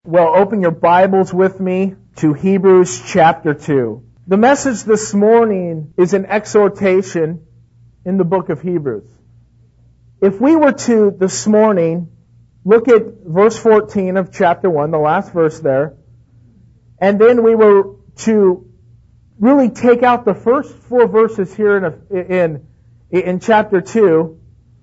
Well, open your Bibles with me to Hebrews chapter 2. The message this morning is an exhortation in the book of Hebrews. If we were to, this morning, look at verse 14 of chapter 1, the last verse there, and then we were to really take out the first four verses here in chapter 2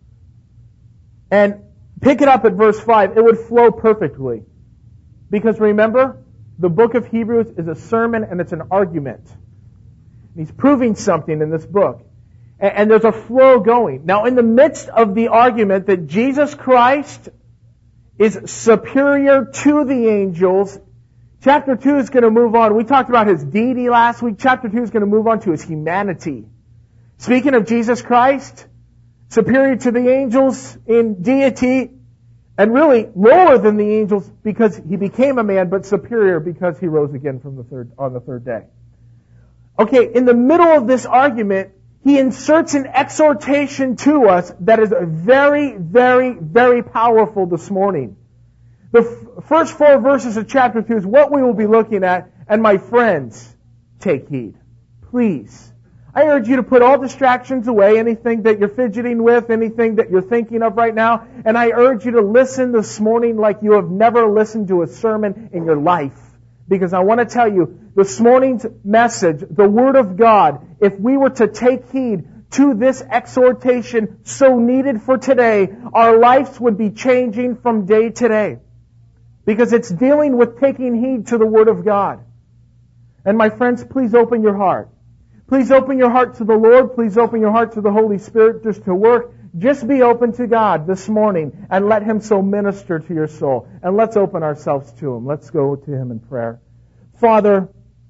and pick it up at verse 5, it would flow perfectly. Because remember, the book of Hebrews is a sermon and it's an argument. He's proving something in this book. And there's a flow going. Now, in the midst of the argument that Jesus Christ is superior to the angels, chapter 2 is going to move on. We talked about his deity last week. Chapter 2 is going to move on to his humanity. Speaking of Jesus Christ, superior to the angels in deity, and really lower than the angels because he became a man, but superior because he rose again on the third day. Okay, in the middle of this argument, he inserts an exhortation to us that is very, very, very powerful this morning. The first four verses of chapter 2 is what we will be looking at, and my friends, take heed. Please. I urge you to put all distractions away, anything that you're fidgeting with, anything that you're thinking of right now, and I urge you to listen this morning like you have never listened to a sermon in your life. Because I want to tell you, this morning's message, the Word of God, if we were to take heed to this exhortation so needed for today, our lives would be changing from day to day. Because it's dealing with taking heed to the Word of God. And my friends, please open your heart. Please open your heart to the Lord. Please open your heart to the Holy Spirit just to work. Just be open to God this morning and let Him so minister to your soul. And let's open ourselves to Him. Let's go to Him in prayer. Father,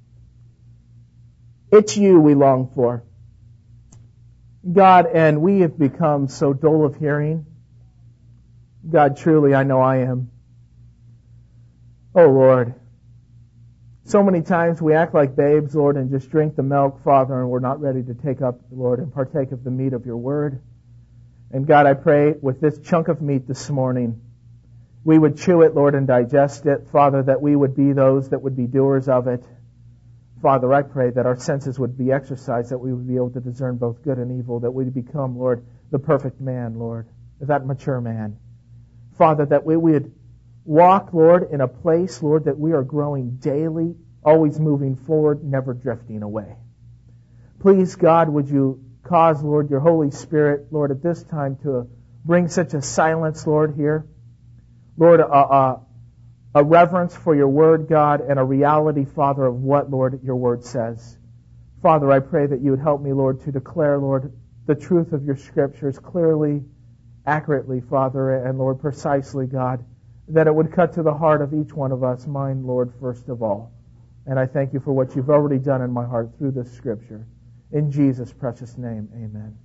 it's You we long for. God, and we have become so dull of hearing. God, truly, I know I am. Oh, Lord. So many times we act like babes, Lord, and just drink the milk, Father, and we're not ready to take up, Lord, and partake of the meat of Your Word. And God, I pray with this chunk of meat this morning, we would chew it, Lord, and digest it, Father, that we would be those that would be doers of it. Father, I pray that our senses would be exercised, that we would be able to discern both good and evil, that we'd become, Lord, the perfect man, Lord, that mature man. Father, that we would walk, Lord, in a place, Lord, that we are growing daily, always moving forward, never drifting away. Please, God, would You cause, Lord, Your Holy Spirit, Lord, at this time to bring such a silence, Lord, here. Lord, a reverence for Your Word, God, and a reality, Father, of what, Lord, Your Word says. Father, I pray that You would help me, Lord, to declare, Lord, the truth of Your Scriptures clearly, accurately, Father, and, Lord, precisely, God, that it would cut to the heart of each one of us, mine, Lord, first of all. And I thank You for what You've already done in my heart through this Scripture. In Jesus' precious name, amen.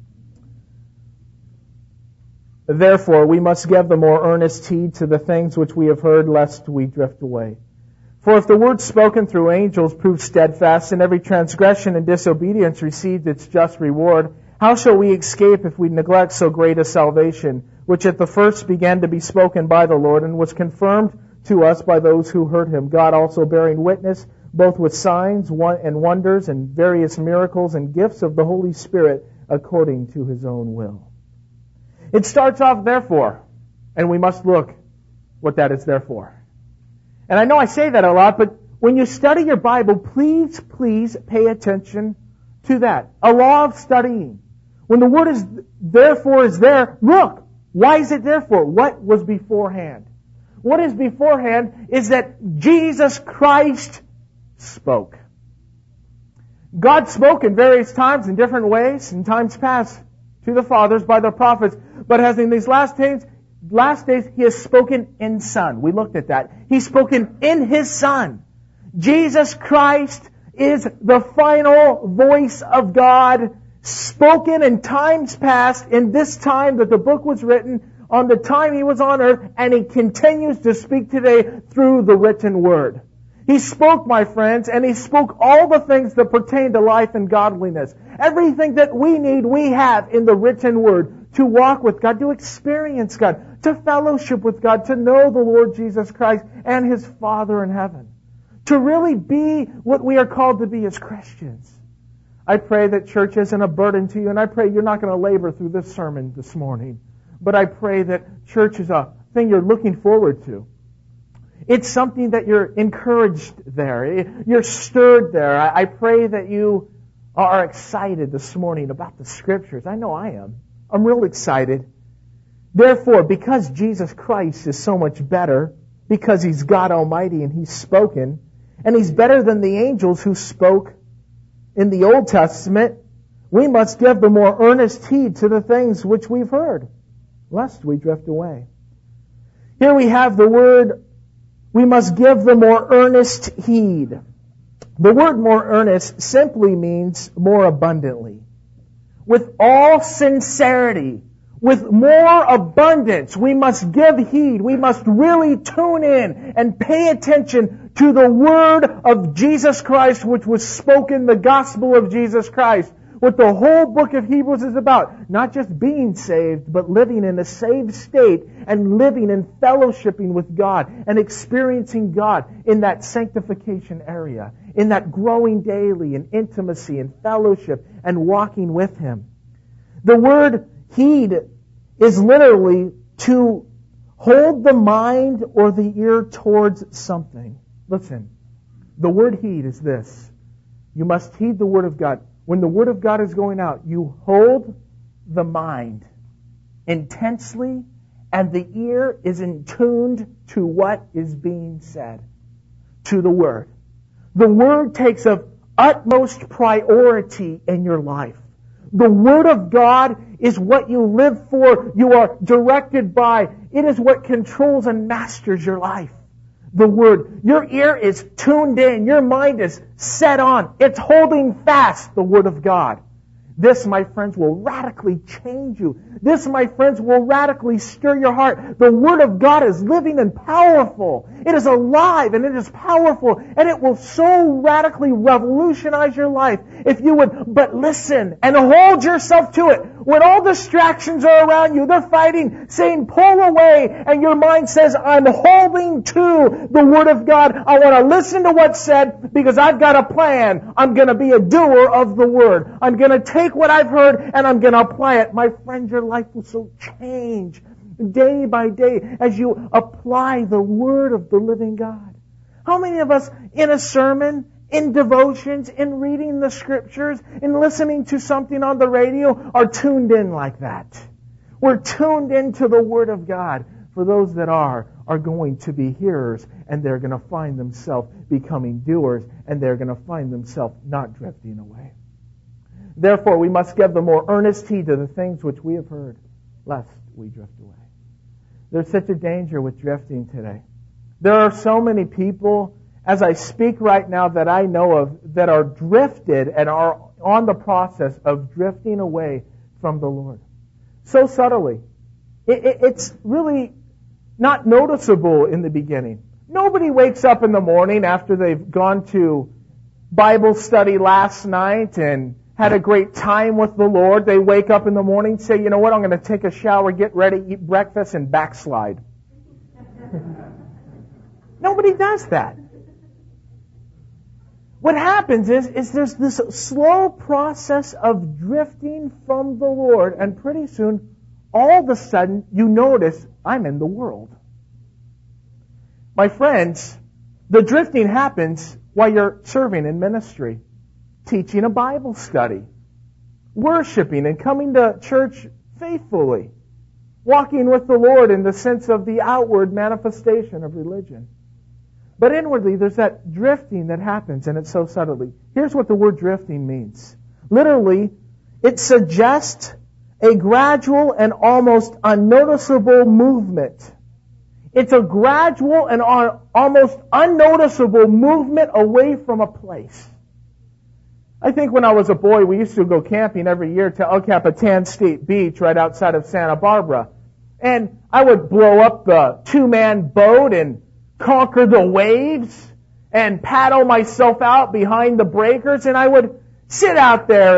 Therefore, we must give the more earnest heed to the things which we have heard, lest we drift away. For if the word spoken through angels proved steadfast, and every transgression and disobedience received its just reward, how shall we escape if we neglect so great a salvation, which at the first began to be spoken by the Lord, and was confirmed to us by those who heard Him, God also bearing witness, both with signs and wonders and various miracles and gifts of the Holy Spirit according to His own will. It starts off, therefore, and we must look what that is there for. And I know I say that a lot, but when you study your Bible, please pay attention to that. A law of studying. When the word is therefore is there, look. Why is it therefore? What was beforehand? What is beforehand is that Jesus Christ spoke. God spoke in various times, in different ways, in times past, to the fathers by the prophets. But as in these last days, He has spoken in Son. We looked at that. He's spoken in His Son. Jesus Christ is the final voice of God, spoken in times past, in this time that the book was written, on the time He was on earth, and He continues to speak today through the written Word. He spoke, my friends, and He spoke all the things that pertain to life and godliness. Everything that we need, we have in the written Word to walk with God, to experience God, to fellowship with God, to know the Lord Jesus Christ and His Father in heaven. To really be what we are called to be as Christians. I pray that church isn't a burden to you, and I pray you're not going to labor through this sermon this morning. But I pray that church is a thing you're looking forward to. It's something that you're encouraged there. You're stirred there. I pray that you are excited this morning about the Scriptures. I know I am. I'm real excited. Therefore, because Jesus Christ is so much better, because He's God Almighty and He's spoken, and He's better than the angels who spoke in the Old Testament, we must give the more earnest heed to the things which we've heard, lest we drift away. Here we have the word, we must give the more earnest heed. The word more earnest simply means more abundantly. With all sincerity, with more abundance, we must give heed. We must really tune in and pay attention to the word of Jesus Christ, which was spoken, the gospel of Jesus Christ. What the whole book of Hebrews is about. Not just being saved, but living in a saved state and living and fellowshipping with God and experiencing God in that sanctification area, in that growing daily in intimacy and fellowship and walking with Him. The word heed is literally to hold the mind or the ear towards something. Listen, the word heed is this. You must heed the Word of God. When the Word of God is going out, you hold the mind intensely, and the ear is in tuned to what is being said, to the Word. The Word takes of utmost priority in your life. The Word of God is what you live for, you are directed by. It is what controls and masters your life. The Word. Your ear is tuned in. Your mind is set on. It's holding fast the Word of God. This, my friends, will radically change you. This, my friends, will radically stir your heart. The Word of God is living and powerful. It is alive and it is powerful, and it will so radically revolutionize your life if you would but listen and hold yourself to it. When all distractions are around you, they're fighting, saying, pull away, and your mind says, I'm holding to the Word of God. I want to listen to what's said because I've got a plan. I'm going to be a doer of the Word. I'm going to take what I've heard and I'm going to apply it. My friend, your life will so change day by day as you apply the Word of the living God. How many of us in a sermon, in devotions, in reading the Scriptures, in listening to something on the radio are tuned in like that? We're tuned into the Word of God. For those that are going to be hearers, and they're going to find themselves becoming doers, and they're going to find themselves not drifting away. Therefore, we must give the more earnest heed to the things which we have heard, lest we drift away. There's such a danger with drifting today. There are so many people, as I speak right now, that I know of that are drifted and are on the process of drifting away from the Lord. So subtly. It's really not noticeable in the beginning. Nobody wakes up in the morning after they've gone to Bible study last night and had a great time with the Lord. They wake up in the morning, say, you know what, I'm going to take a shower, get ready, eat breakfast, and backslide. Nobody does that. What happens is there's this slow process of drifting from the Lord, and pretty soon, all of a sudden, you notice, I'm in the world. My friends, the drifting happens while you're serving in ministry, teaching a Bible study, worshiping and coming to church faithfully, walking with the Lord in the sense of the outward manifestation of religion. But inwardly, there's that drifting that happens, and it's so subtly. Here's what the word drifting means. Literally, it suggests a gradual and almost unnoticeable movement. It's a gradual and almost unnoticeable movement away from a place. I think when I was a boy, we used to go camping every year to El Capitan State Beach right outside of Santa Barbara. And I would blow up the two-man boat and conquer the waves and paddle myself out behind the breakers, and I would sit out there and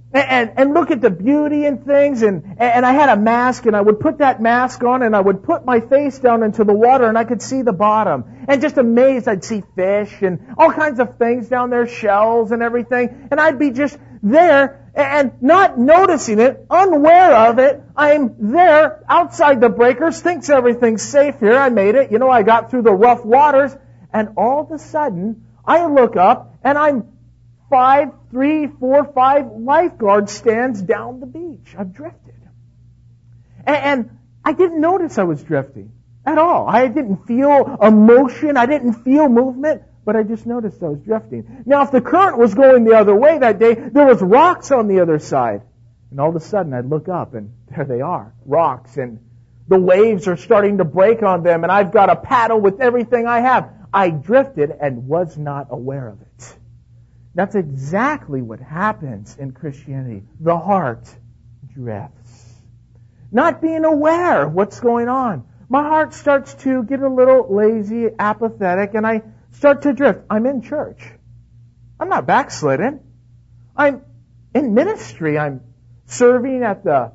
and look at the beauty and things, and I had a mask, and I would put that mask on, and I would put my face down into the water, and I could see the bottom. And just amazed, I'd see fish and all kinds of things down there, shells and everything, and I'd be just there and not noticing it, unaware of it. I'm there outside the breakers, thinks everything's safe here. I made it. I got through the rough waters, and all of a sudden, I look up, and I'm 3, 4, 5 lifeguard stands down the beach. I've drifted. And I didn't notice I was drifting at all. I didn't feel emotion. I didn't feel movement, but I just noticed I was drifting. Now, if the current was going the other way that day, there was rocks on the other side. And all of a sudden, I'd look up, and there they are, rocks, and the waves are starting to break on them, and I've got to paddle with everything I have. I drifted and was not aware of it. That's exactly what happens in Christianity. The heart drifts. Not being aware of what's going on. My heart starts to get a little lazy, apathetic, and I start to drift. I'm in church. I'm not backslidden. I'm in ministry. I'm serving at the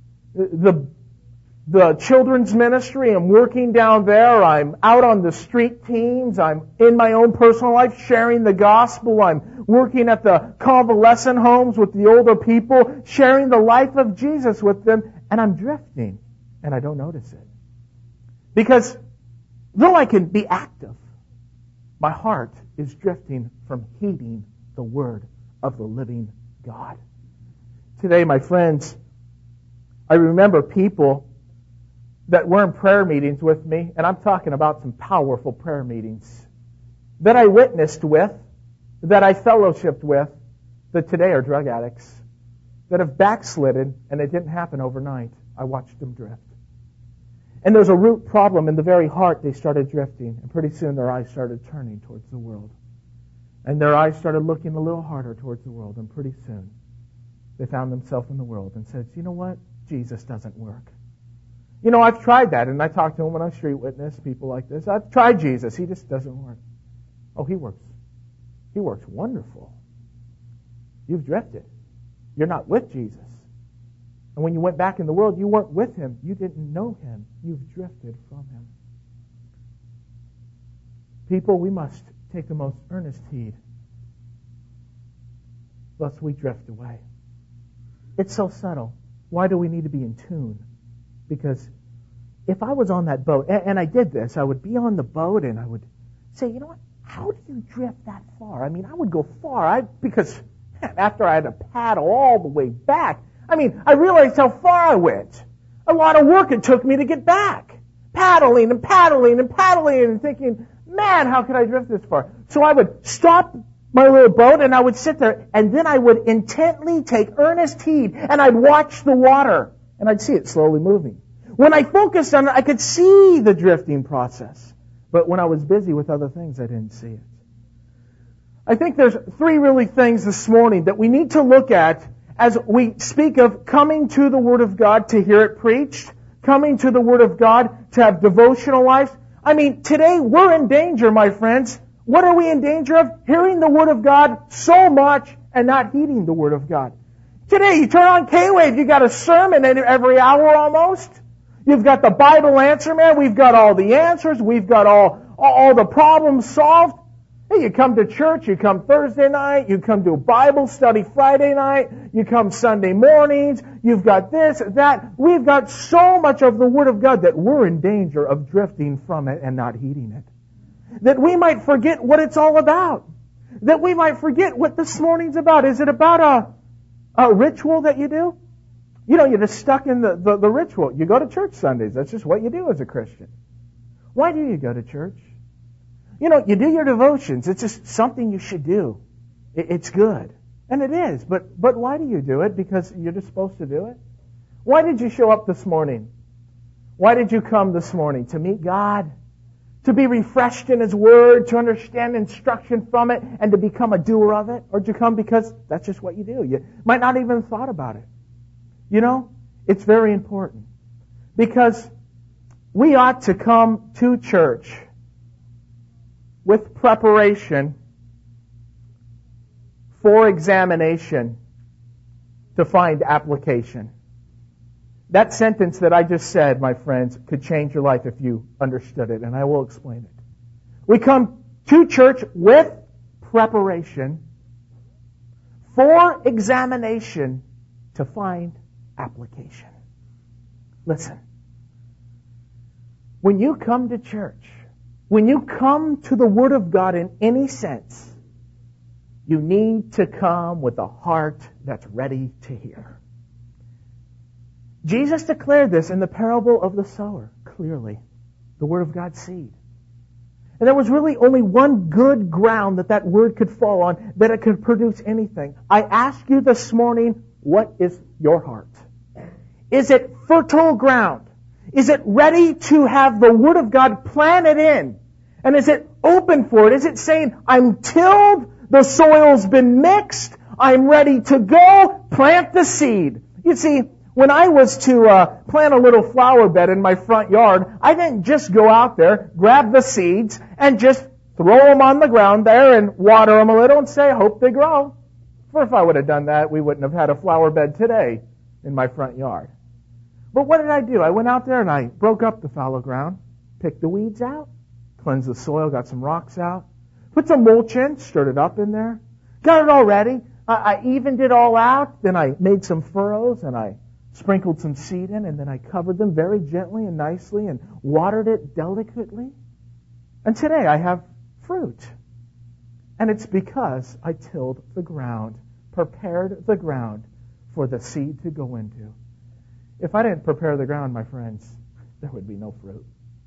children's ministry. I'm working down there. I'm out on the street teams. I'm in my own personal life sharing the gospel. I'm working at the convalescent homes with the older people, sharing the life of Jesus with them, and I'm drifting, and I don't notice it. Because though I can be active, my heart is drifting from heeding the word of the living God. Today, my friends, I remember people that were in prayer meetings with me, and I'm talking about some powerful prayer meetings, that I witnessed with, that I fellowshiped with, that today are drug addicts, that have backslidden, and it didn't happen overnight. I watched them drift. And there's a root problem in the very heart. They started drifting, and pretty soon their eyes started turning towards the world. And their eyes started looking a little harder towards the world, and pretty soon they found themselves in the world and said, you know what? Jesus doesn't work. I've tried that, and I talk to them when I street witness, people like this. I've tried Jesus. He just doesn't work. Oh, He works. He works wonderful. You've drifted. You're not with Jesus. And when you went back in the world, you weren't with Him. You didn't know Him. You've drifted from Him. People, we must take the most earnest heed, lest we drift away. It's so subtle. Why do we need to be in tune? Because if I was on that boat, and I did this, I would be on the boat and I would say, you know what? How do you drift that far? I would go far. Because after I had to paddle all the way back, I realized how far I went. A lot of work it took me to get back. Paddling and paddling and paddling and thinking, man, how could I drift this far? So I would stop my little boat and I would sit there and then I would intently take earnest heed and I'd watch the water and I'd see it slowly moving. When I focused on it, I could see the drifting process. But when I was busy with other things, I didn't see it. I think there's 3 really things this morning that we need to look at as we speak of coming to the Word of God to hear it preached, coming to the Word of God to have devotional lives. Today we're in danger, my friends. What are we in danger of? Hearing the Word of God so much and not heeding the Word of God. Today, you turn on K-Wave, you got a sermon every hour almost. You've got the Bible Answer Man. We've got all the answers. We've got all the problems solved. Hey, you come to church, you come Thursday night, you come to a Bible study Friday night, you come Sunday mornings, you've got this, that. We've got so much of the Word of God that we're in danger of drifting from it and not heeding it. That we might forget what it's all about. That we might forget what this morning's about. Is it about a ritual that you do? You're just stuck in the ritual. You go to church Sundays. That's just what you do as a Christian. Why do you go to church? You do your devotions. It's just something you should do. It's good. And it is. But why do you do it? Because you're just supposed to do it? Why did you show up this morning? Why did you come this morning? To meet God? To be refreshed in His Word? To understand instruction from it? And to become a doer of it? Or did you come because that's just what you do? You might not even have thought about it. It's very important. Because we ought to come to church with preparation for examination to find application. That sentence that I just said, my friends, could change your life if you understood it, and I will explain it. We come to church with preparation for examination to find application. Listen. When you come to church, when you come to the Word of God in any sense, you need to come with a heart that's ready to hear. Jesus declared this in the parable of the sower, clearly. The Word of God's seed. And there was really only one good ground that word could fall on, that it could produce anything. I ask you this morning, what is your heart? Is it fertile ground? Is it ready to have the Word of God planted in? And is it open for it? Is it saying, I'm tilled, the soil's been mixed, I'm ready to go, plant the seed? You see, when I was to plant a little flower bed in my front yard, I didn't just go out there, grab the seeds, and just throw them on the ground there and water them a little and say, I hope they grow. For if I would have done that, we wouldn't have had a flower bed today in my front yard. But what did I do? I went out there and I broke up the fallow ground, picked the weeds out, cleansed the soil, got some rocks out, put some mulch in, stirred it up in there, got it all ready. I evened it all out, then I made some furrows and I sprinkled some seed in, and then I covered them very gently and nicely and watered it delicately. And today I have fruit. And it's because I tilled the ground, prepared the ground for the seed to go into. If I didn't prepare the ground, my friends, there would be no fruit.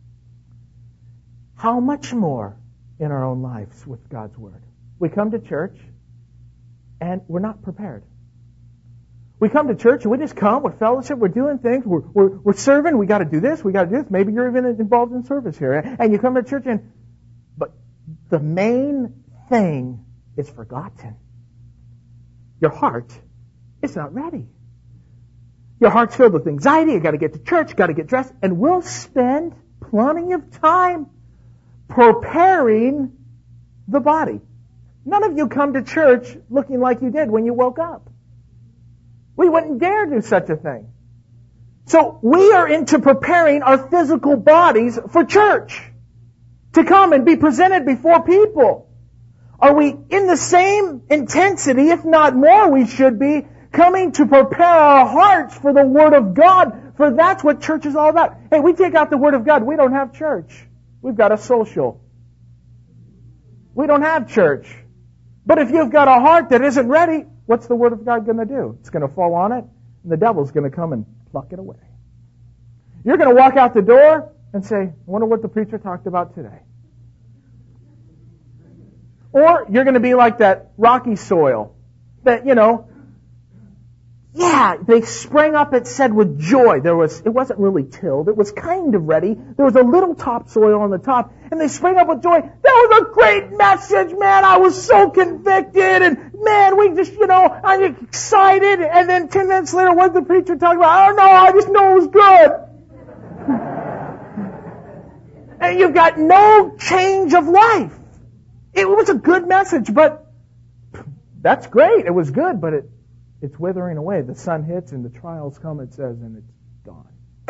How much more in our own lives with God's Word? We come to church and we're not prepared. We come to church and we just come, we're fellowship, we're doing things, we're serving, we got to do this, we got to do this. Maybe you're even involved in service here. And you come to church but the main thing is forgotten. Your heart is not ready. Your heart's filled with anxiety. You got to get to church, got to get dressed, and we'll spend plenty of time preparing the body. None of you come to church looking like you did when you woke up. We wouldn't dare do such a thing. So we are into preparing our physical bodies for church, to come and be presented before people. Are we in the same intensity, if not more, we should be coming to prepare our hearts for the Word of God, for that's what church is all about. Hey, we take out the Word of God, we don't have church. We've got a social. We don't have church. But if you've got a heart that isn't ready, what's the Word of God going to do? It's going to fall on it, and the devil's going to come and pluck it away. You're going to walk out the door and say, I wonder what the preacher talked about today. Or you're going to be like that rocky soil that, they sprang up, it said, with joy. It wasn't really tilled. It was kind of ready. There was a little topsoil on the top, and they sprang up with joy. That was a great message, man. I was so convicted, and man, we just, I'm excited. And then 10 minutes later, what did the preacher talk about? I don't know. I just know it was good. And you've got no change of life. It was a good message, but that's great. It was good, but it's withering away. The sun hits and the trials come, it says, and it's gone.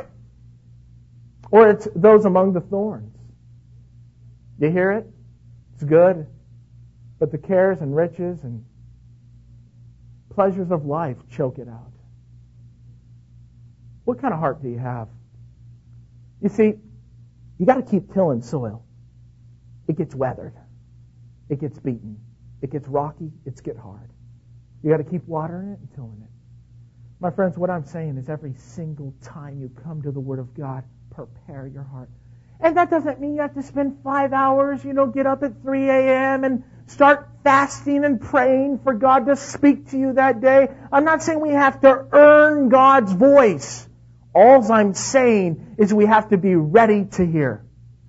Or it's those among the thorns. You hear it? It's good. But the cares and riches and pleasures of life choke it out. What kind of heart do you have? You see, you got to keep tilling soil. It gets weathered. It gets beaten. It gets rocky. It gets hard. You got to keep watering it and tilling it. My friends, what I'm saying is every single time you come to the Word of God, prepare your heart. And that doesn't mean you have to spend 5 hours, get up at 3 a.m. and start fasting and praying for God to speak to you that day. I'm not saying we have to earn God's voice. All I'm saying is we have to be ready to hear.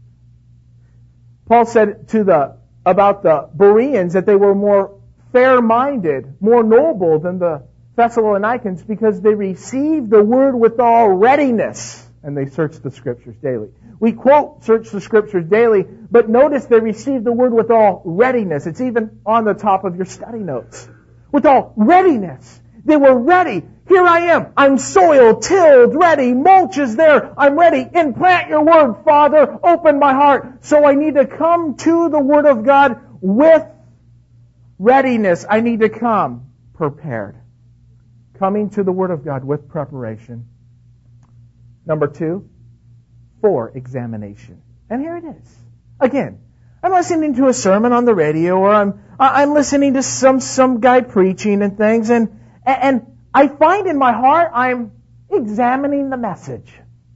Paul said about the Bereans that they were more fair-minded, more noble than the Thessalonians because they received the Word with all readiness and they searched the Scriptures daily. We quote, search the Scriptures daily, but notice they received the Word with all readiness. It's even on the top of your study notes. With all readiness. They were ready. Here I am. I'm soiled, tilled, ready. Mulch is there. I'm ready. Implant your word, Father. Open my heart. So I need to come to the Word of God with readiness. I need to come prepared. Coming to the Word of God with preparation. Number 2, for examination. And here it is. Again, I'm listening to a sermon on the radio, or I'm listening to some guy preaching and things, and I find in my heart I'm examining the message.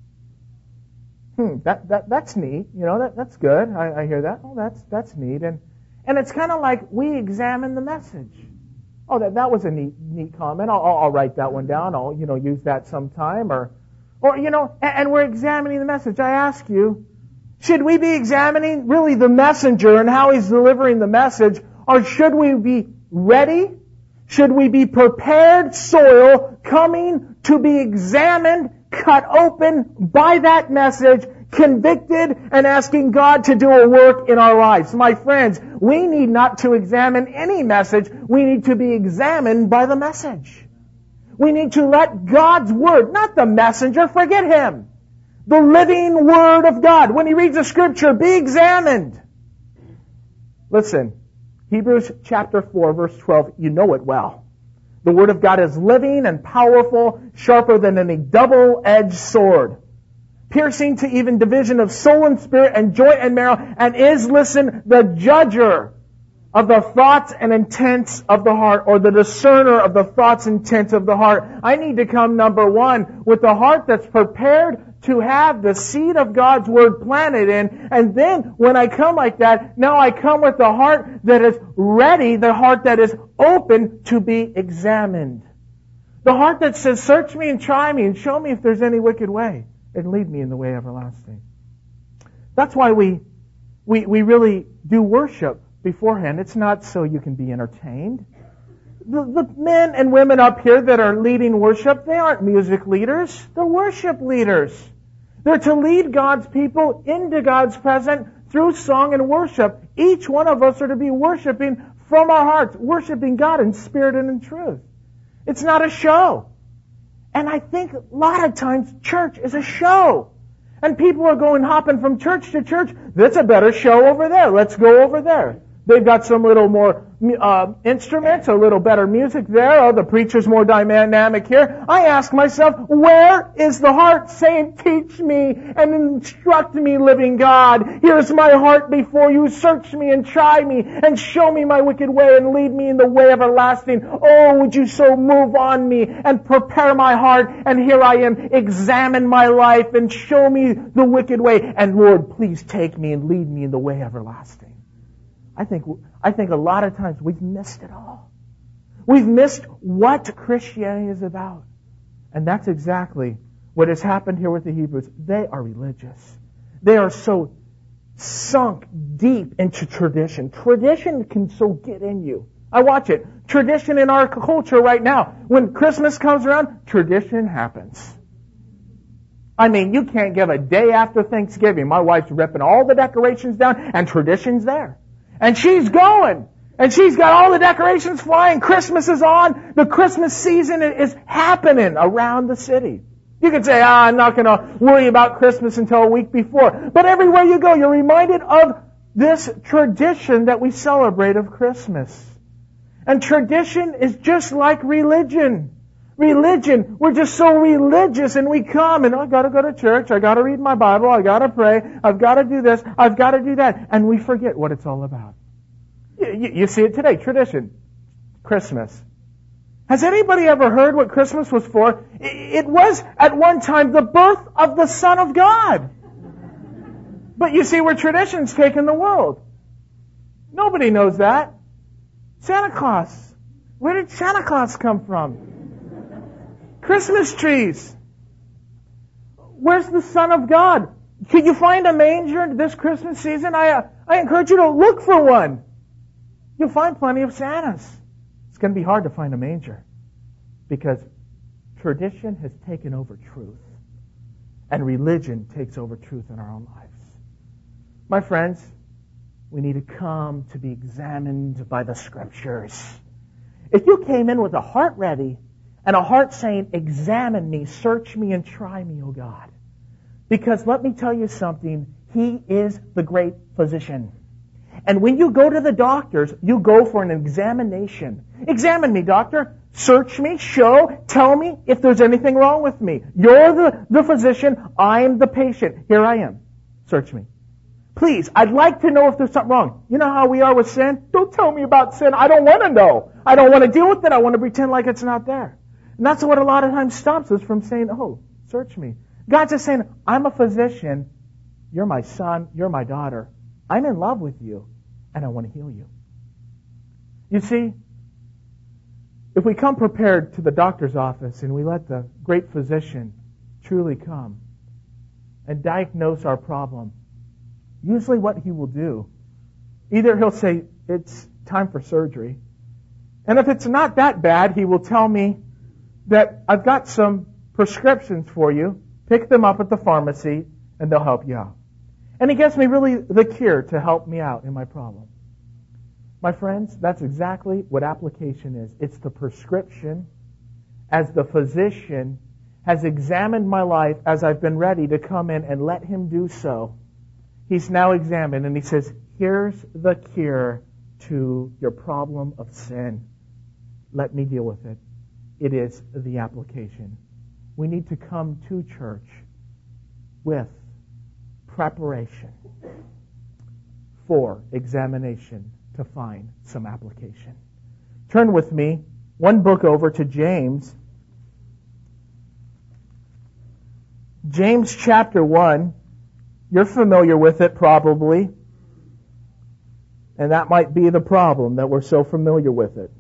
That's neat. You know, that's good. I hear that. Oh, that's neat. And it's kind of like we examine the message. Oh, that was a neat comment. I'll write that one down. I'll use that sometime, or and we're examining the message. I ask you, should we be examining really the messenger and how he's delivering the message, or should we be ready? Should we be prepared soil coming to be examined, cut open by that message, convicted, and asking God to do a work in our lives? My friends, we need not to examine any message. We need to be examined by the message. We need to let God's Word, not the messenger, forget him. The living Word of God. When he reads the Scripture, be examined. Listen, Hebrews chapter 4, verse 12, you know it well. The Word of God is living and powerful, sharper than any double-edged sword, piercing to even division of soul and spirit and joint and marrow, and is, listen, the judger of the thoughts and intents of the heart, or the discerner of the thoughts and intents of the heart. I need to come, number 1, with a heart that's prepared to have the seed of God's Word planted in. And then when I come like that, now I come with the heart that is ready, the heart that is open to be examined. The heart that says, search me and try me and show me if there's any wicked way and lead me in the way everlasting. That's why we really do worship beforehand. It's not so you can be entertained. The men and women up here that are leading worship, they aren't music leaders. They're worship leaders. They're to lead God's people into God's presence through song and worship. Each one of us are to be worshiping from our hearts, worshiping God in spirit and in truth. It's not a show. And I think a lot of times church is a show. And people are hopping from church to church. That's a better show over there. Let's go over there. They've got some little more instruments, a little better music there. Oh, the preacher's more dynamic here. I ask myself, where is the heart saying, teach me and instruct me, living God? Here's my heart before you. Search me and try me and show me my wicked way and lead me in the way everlasting. Oh, would you so move on me and prepare my heart? And here I am. Examine my life and show me the wicked way. And Lord, please take me and lead me in the way everlasting. I think a lot of times we've missed it all. We've missed what Christianity is about. And that's exactly what has happened here with the Hebrews. They are religious. They are so sunk deep into tradition. Tradition can so get in you. I watch it. Tradition in our culture right now. When Christmas comes around, tradition happens. I mean, you can't give a day after Thanksgiving. My wife's ripping all the decorations down and tradition's there. And she's going. And she's got all the decorations flying. Christmas is on. The Christmas season is happening around the city. You can say, I'm not going to worry about Christmas until a week before. But everywhere you go, you're reminded of this tradition that we celebrate of Christmas. And tradition is just like religion. Religion, we're just so religious, and we come and I got to go to church, I got to read my Bible, I got to pray, I've got to do this, I've got to do that, and we forget what it's all about. You see it today, tradition, Christmas. Has anybody ever heard what Christmas was for? It was at one time the birth of the Son of God. But you see where tradition's taken the world. Nobody knows that. Santa Claus. Where did Santa Claus come from? Christmas trees. Where's the Son of God? Could you find a manger this Christmas season? I encourage you to look for one. You'll find plenty of Santas. It's going to be hard to find a manger because tradition has taken over truth and religion takes over truth in our own lives. My friends, we need to come to be examined by the Scriptures. If you came in with a heart ready And a heart saying, examine me, search me, and try me, O God. Because let me tell you something, He is the great physician. And when you go to the doctors, you go for an examination. Examine me, doctor. Search me, show, tell me if there's anything wrong with me. You're the physician, I'm the patient. Here I am. Search me. Please, I'd like to know if there's something wrong. You know how we are with sin? Don't tell me about sin. I don't want to know. I don't want to deal with it. I want to pretend like it's not there. And that's what a lot of times stops us from saying, oh, search me. God's just saying, I'm a physician. You're my son. You're my daughter. I'm in love with you, and I want to heal you. You see, if we come prepared to the doctor's office and we let the great physician truly come and diagnose our problem, usually what he will do, either he'll say, it's time for surgery. And if it's not that bad, he will tell me that I've got some prescriptions for you. Pick them up at the pharmacy and they'll help you out. And he gives me really the cure to help me out in my problem. My friends, that's exactly what application is. It's the prescription as the physician has examined my life as I've been ready to come in and let Him do so. He's now examined and He says, here's the cure to your problem of sin. Let me deal with it. It is the application. We need to come to church with preparation for examination to find some application. Turn with me one book over to James. James chapter 1. You're familiar with it probably. And that might be the problem, that we're so familiar with it.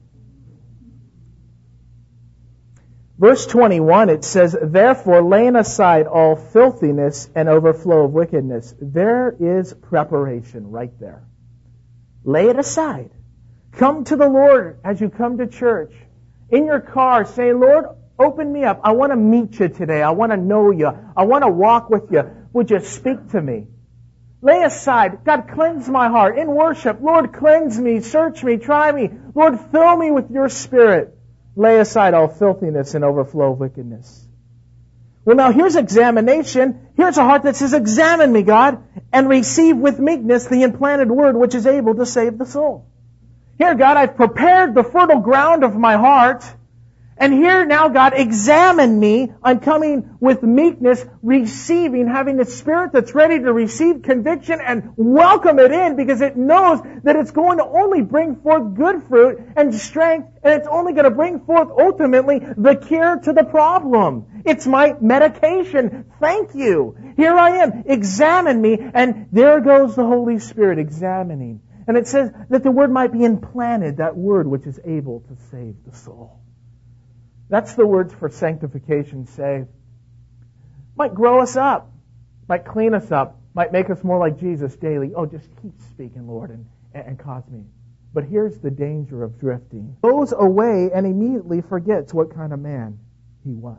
Verse 21, it says, therefore, laying aside all filthiness and overflow of wickedness. There is preparation right there. Lay it aside. Come to the Lord as you come to church. In your car, say, Lord, open me up. I want to meet you today. I want to know you. I want to walk with you. Would you speak to me? Lay aside. God, cleanse my heart. In worship, Lord, cleanse me, search me, try me. Lord, fill me with your Spirit. Lay aside all filthiness and overflow of wickedness. Well, now here's examination. Here's a heart that says, examine me, God, and receive with meekness the implanted word which is able to save the soul. Here, God, I've prepared the fertile ground of my heart. And here now, God, examine me. I'm coming with meekness, receiving, having the Spirit that's ready to receive conviction and welcome it in because it knows that it's going to only bring forth good fruit and strength, and it's only going to bring forth ultimately the cure to the problem. It's my medication. Thank you. Here I am. Examine me. And there goes the Holy Spirit examining. And it says that the word might be implanted, that word which is able to save the soul. That's the words for sanctification, save. Might grow us up, might clean us up, might make us more like Jesus daily. Oh, just keep speaking, Lord, and cause me. But here's the danger of drifting. Goes away and immediately forgets what kind of man he was.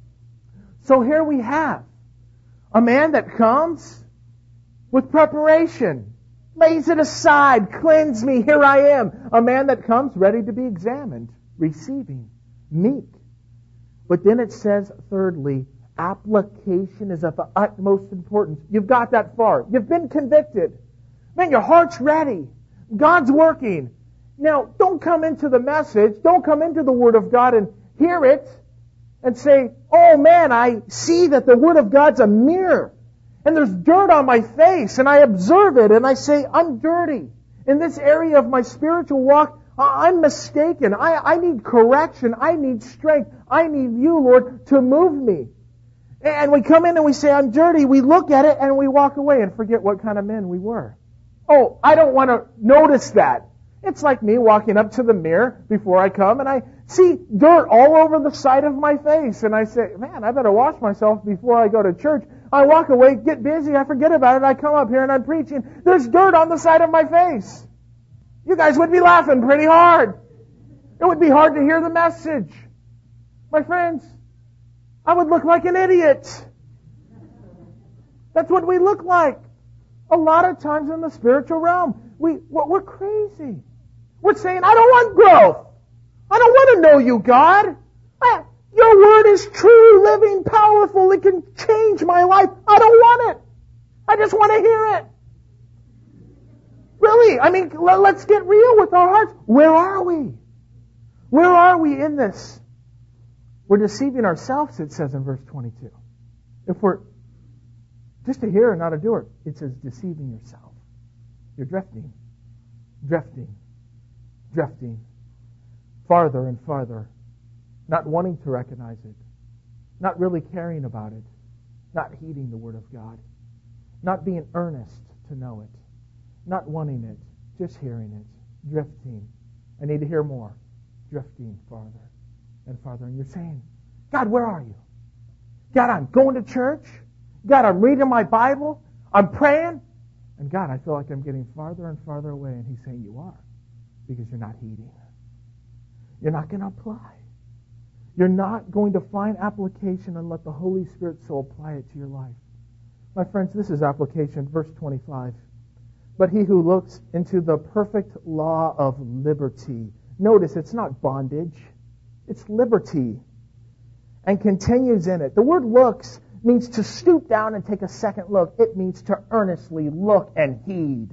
So here we have a man that comes with preparation, lays it aside, cleanse me, here I am. A man that comes ready to be examined, receiving, meek. But then it says, thirdly, application is of the utmost importance. You've got that far. You've been convicted. Man, your heart's ready. God's working. Now, don't come into the message, don't come into the Word of God and hear it and say, oh man, I see that the Word of God's a mirror. And there's dirt on my face, and I observe it, and I say, I'm dirty. In this area of my spiritual walk, I'm mistaken. I need correction. I need strength. I need you, Lord, to move me. And we come in and we say, I'm dirty. We look at it and we walk away and forget what kind of men we were. Oh, I don't want to notice that. It's like me walking up to the mirror before I come and I see dirt all over the side of my face. And I say, man, I better wash myself before I go to church. I walk away, get busy, I forget about it. I come up here and I'm preaching. There's dirt on the side of my face. You guys would be laughing pretty hard. It would be hard to hear the message. My friends, I would look like an idiot. That's what we look like. A lot of times in the spiritual realm, we're crazy. We're saying, I don't want growth. I don't want to know you, God. Your word is true, living, powerful. It can change my life. I don't want it. I just want to hear it. Really, I mean, let's get real with our hearts. Where are we? Where are we in this? We're deceiving ourselves, it says in verse 22. If we're just a hearer, not a doer, it says deceiving yourself. You're drifting, drifting, drifting, farther and farther, not wanting to recognize it, not really caring about it, not heeding the Word of God, not being earnest to know it, not wanting it, just hearing it, drifting. I need to hear more. Drifting farther and farther. And you're saying, God, where are you? God, I'm going to church. God, I'm reading my Bible. I'm praying. And God, I feel like I'm getting farther and farther away. And He's saying, you are. Because you're not heeding. You're not going to apply. You're not going to find application and let the Holy Spirit so apply it to your life. My friends, this is application. Verse 25. But he who looks into the perfect law of liberty. Notice it's not bondage. It's liberty. And continues in it. The word looks means to stoop down and take a second look. It means to earnestly look and heed.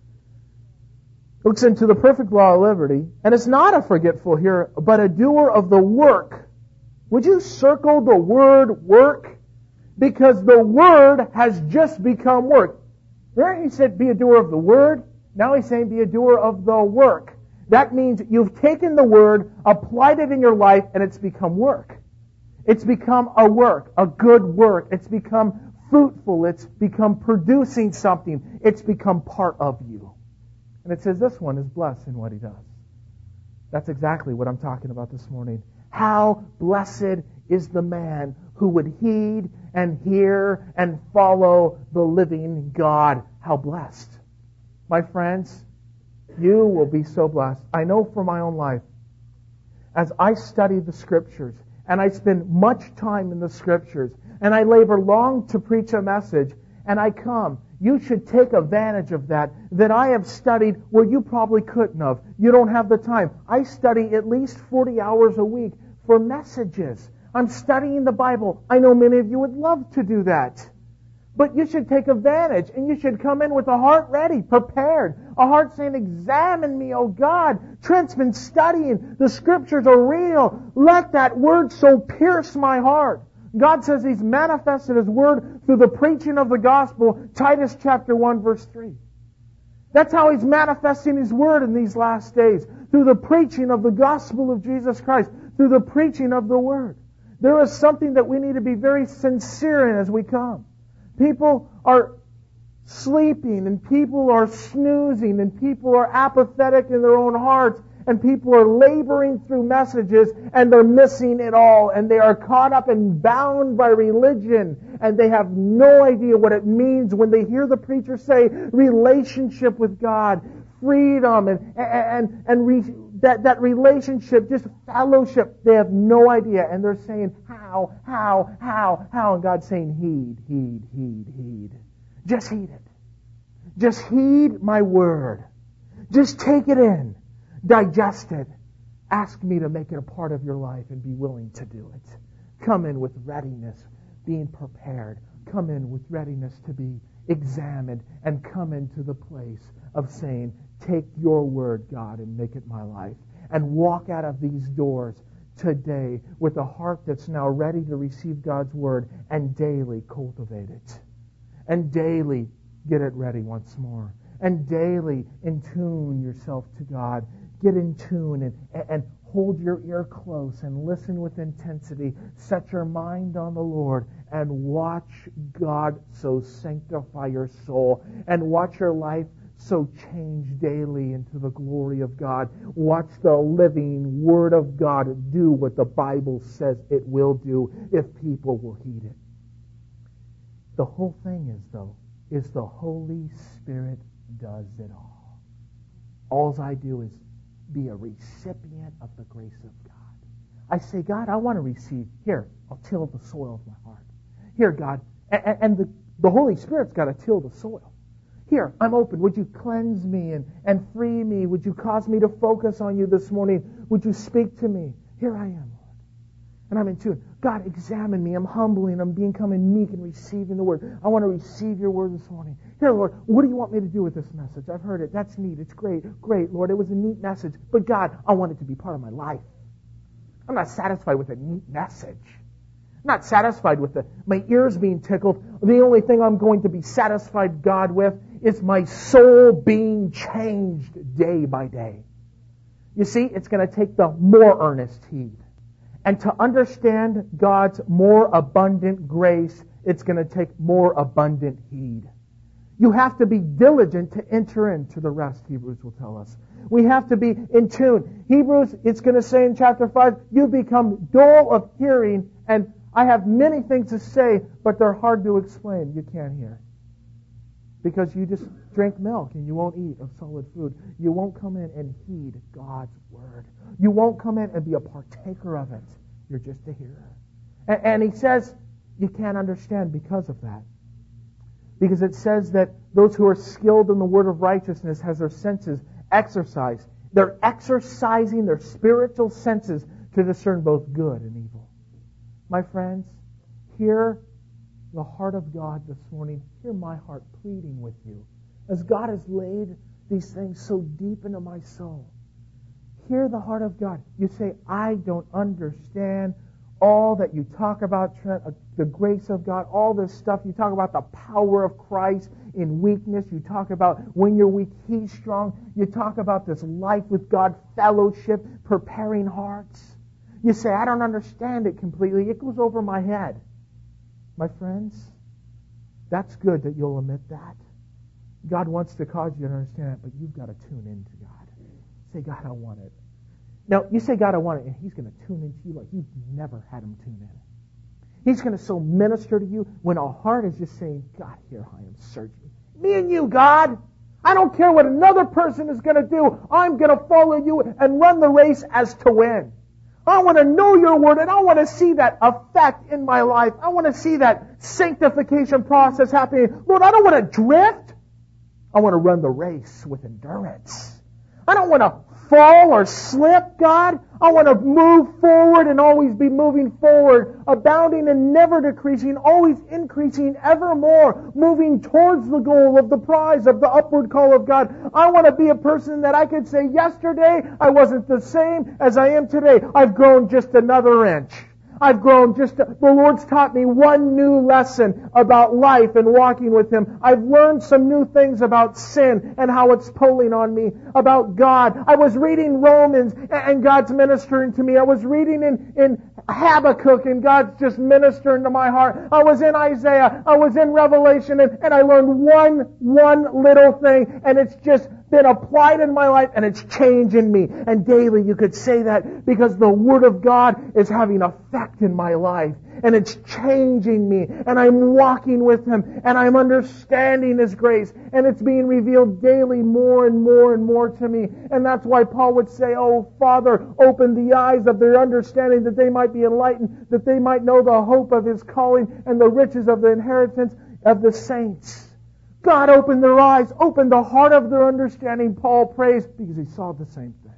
Looks into the perfect law of liberty. And it's not a forgetful hearer, but a doer of the work. Would you circle the word work? Because the word has just become work. Remember he said be a doer of the word? Now he's saying be a doer of the work. That means you've taken the word, applied it in your life, and it's become work. It's become a work, a good work. It's become fruitful. It's become producing something. It's become part of you. And it says this one is blessed in what he does. That's exactly what I'm talking about this morning. How blessed is the man who would heed and hear and follow the living God. How blessed. My friends, you will be so blessed. I know from my own life, as I study the Scriptures, and I spend much time in the Scriptures, and I labor long to preach a message, and I come, you should take advantage of that I have studied where you probably couldn't have. You don't have the time. I study at least 40 hours a week for messages. I'm studying the Bible. I know many of you would love to do that. But you should take advantage, and you should come in with a heart ready, prepared. A heart saying, examine me, O God. Trent's been studying. The Scriptures are real. Let that Word so pierce my heart. God says He's manifested His Word through the preaching of the gospel. Titus chapter 1, verse 3. That's how He's manifesting His Word in these last days. Through the preaching of the gospel of Jesus Christ. Through the preaching of the Word. There is something that we need to be very sincere in as we come. People are sleeping, and people are snoozing, and people are apathetic in their own hearts, and people are laboring through messages, and they're missing it all, and they are caught up and bound by religion, and they have no idea what it means when they hear the preacher say relationship with God, freedom, and that relationship, just fellowship. They have no idea, and they're saying, how, and God's saying, heed. Just heed it. Just heed my word. Just take it in. Digest it. Ask me to make it a part of your life and be willing to do it. Come in with readiness, being prepared. Come in with readiness to be examined, and come into the place of saying, take your word, God, and make it my life. And walk out of these doors today with a heart that's now ready to receive God's word, and daily cultivate it. And daily get it ready once more. And daily intune yourself to God. Get in tune and hold your ear close and listen with intensity. Set your mind on the Lord and watch God so sanctify your soul, and watch your life so change daily into the glory of God. Watch the living Word of God do what the Bible says it will do if people will heed it. The whole thing is the Holy Spirit does it all. All I do is be a recipient of the grace of God. I say, God, I want to receive. Here, I'll till the soil of my heart. Here, God, and the Holy Spirit's got to till the soil. Here, I'm open. Would you cleanse me and free me? Would you cause me to focus on you this morning? Would you speak to me? Here I am, Lord. And I'm in tune. God, examine me. I'm humbling. I'm becoming meek and receiving the Word. I want to receive your Word this morning. Here, Lord, what do you want me to do with this message? I've heard it. That's neat. It's great. Great, Lord. It was a neat message. But God, I want it to be part of my life. I'm not satisfied with a neat message. I'm not satisfied with my ears being tickled. The only thing I'm going to be satisfied, God, with is my soul being changed day by day. You see, it's going to take the more earnest heed. And to understand God's more abundant grace, it's going to take more abundant heed. You have to be diligent to enter into the rest, Hebrews will tell us. We have to be in tune. Hebrews, it's going to say in chapter 5, you become dull of hearing, and I have many things to say, but they're hard to explain. You can't hear. Because you just drink milk and you won't eat of solid food. You won't come in and heed God's Word. You won't come in and be a partaker of it. You're just a hearer. And he says you can't understand because of that. Because it says that those who are skilled in the word of righteousness has their senses exercised. They're exercising their spiritual senses to discern both good and evil. My friends, hear the heart of God this morning. Hear my heart pleading with you. As God has laid these things so deep into my soul, hear the heart of God. You say, I don't understand all that you talk about, Trent, the grace of God, all this stuff. You talk about the power of Christ in weakness. You talk about when you're weak, He's strong. You talk about this life with God, fellowship, preparing hearts. You say, I don't understand it completely. It goes over my head. My friends, that's good that you'll admit that. God wants to cause you to understand it, but you've got to tune into God. Say, God, I want it. Now, you say, God, I want it, and He's going to tune into you like you've never had Him tune in. He's going to so minister to you when our heart is just saying, God, here I am searching. Me and you, God. I don't care what another person is going to do. I'm going to follow you and run the race as to win. I want to know your word, and I want to see that effect in my life. I want to see that sanctification process happening. Lord, I don't want to drift. I want to run the race with endurance. I don't want to fall or slip, God. I want to move forward and always be moving forward, abounding and never decreasing, always increasing evermore, moving towards the goal of the prize of the upward call of God. I want to be a person that I could say, yesterday I wasn't the same as I am today. I've grown just another inch. I've grown the Lord's taught me one new lesson about life and walking with Him. I've learned some new things about sin and how it's pulling on me, about God. I was reading Romans and God's ministering to me. I was reading in Habakkuk and God's just ministering to my heart. I was in Isaiah. I was in Revelation and I learned one little thing, and it's just been applied in my life, and it's changing me. And daily you could say that because the Word of God is having effect in my life, and it's changing me, and I'm walking with Him, and I'm understanding His grace, and it's being revealed daily more and more and more to me. And that's why Paul would say, oh, Father, open the eyes of their understanding that they might be enlightened, that they might know the hope of His calling and the riches of the inheritance of the saints. God opened their eyes, opened the heart of their understanding, Paul prays, because he saw the same thing.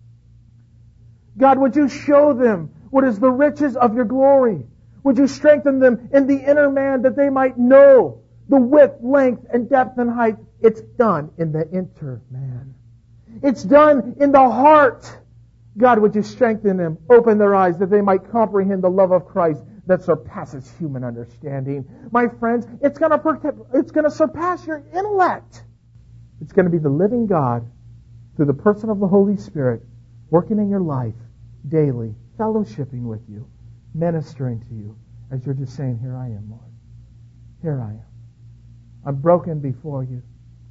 God, would you show them what is the riches of your glory? Would you strengthen them in the inner man that they might know the width, length, and depth and height? It's done in the inner man. It's done in the heart. God, would you strengthen them, open their eyes that they might comprehend the love of Christ that surpasses human understanding. My friends, it's going to surpass your intellect. It's going to be the living God through the person of the Holy Spirit working in your life daily, fellowshipping with you, ministering to you as you're just saying, here I am, Lord. Here I am. I'm broken before you.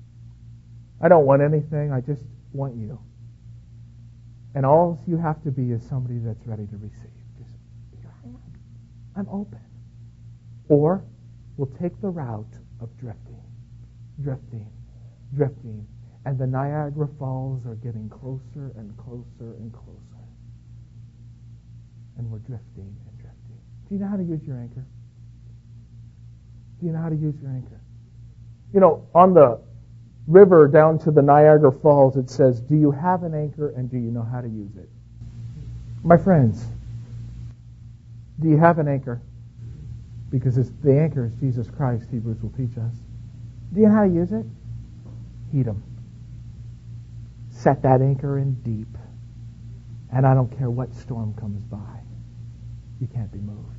I don't want anything. I just want you. And all you have to be is somebody that's ready to receive. Just, here I am. I'm open. Or we'll take the route of drifting. And the Niagara Falls are getting closer and closer and closer. And we're drifting and drifting. Do you know how to use your anchor? Do you know how to use your anchor? You know, on the river down to the Niagara Falls, it says, do you have an anchor and do you know how to use it? My friends, Do you have an anchor? Because the anchor is Jesus Christ, Hebrews will teach us. Do you know how to use it? Heat them. Set that anchor in deep. And I don't care what storm comes by. You can't be moved.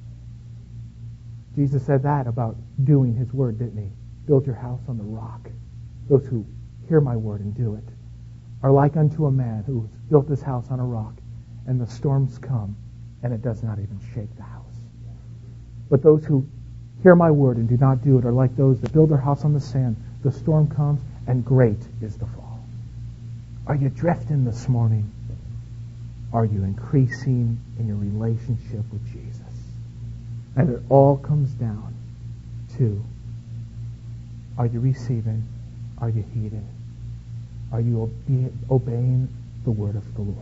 Jesus said that about doing His word, didn't He? Build your house on the rock. Those who hear my word and do it are like unto a man who has built his house on a rock, and the storms come, and it does not even shake the house. But those who hear my word and do not do it are like those that build their house on the sand. The storm comes, and great is the fall. Are you drifting this morning? Are you increasing in your relationship with Jesus? And it all comes down to, are you receiving? Are you heeding? Are you obeying the word of the Lord?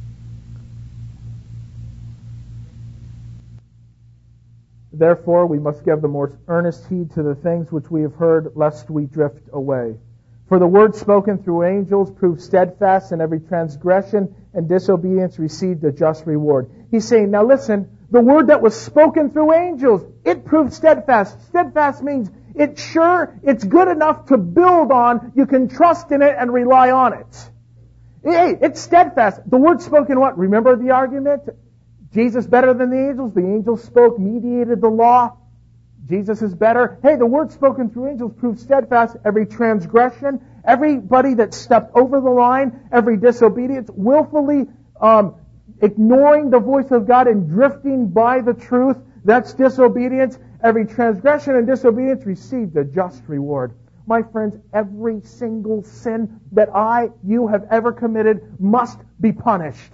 Therefore, we must give the more earnest heed to the things which we have heard, lest we drift away. For the word spoken through angels proved steadfast, and every transgression and disobedience received a just reward. He's saying, now listen, the word that was spoken through angels, it proved steadfast. Steadfast means it's good enough to build on. You can trust in it and rely on it. Hey, it's steadfast. The word spoken what? Remember the argument? Jesus better than the angels. The angels spoke, mediated the law. Jesus is better. Hey, the word spoken through angels proved steadfast. Every transgression, everybody that stepped over the line, every disobedience, willfully ignoring the voice of God and drifting by the truth, that's disobedience. Every transgression and disobedience received a just reward. My friends, every single sin that you have ever committed must be punished.